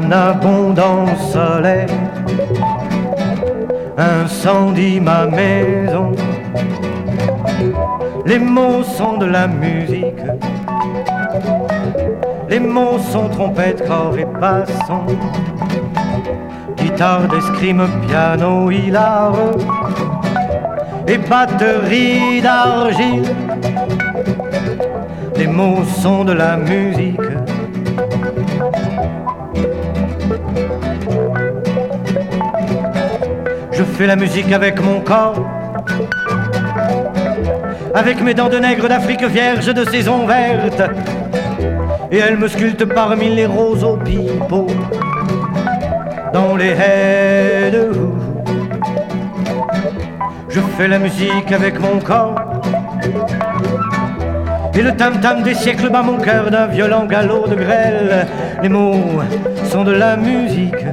un abondant soleil incendie ma maison. Les mots sont de la musique, les mots sont trompette, corps et basson, guitare d'escrime, piano hilar et batterie d'argile. Les mots sont de la musique. Je fais la musique avec mon corps, avec mes dents de nègre d'Afrique vierge de saison verte, et elle me sculpte parmi les roses au pipeau, dans les haies de houx. Je fais la musique avec mon corps, et le tam-tam des siècles bat mon cœur d'un violent galop de grêle. Les mots sont de la musique.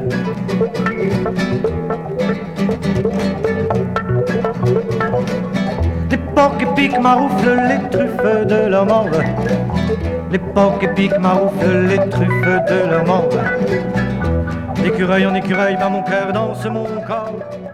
L'époque épique maroufle les truffes de leur mort. L'époque épique maroufle les truffes de leur mort. D'écureuil en écureuil bat mon cœur danse mon corps.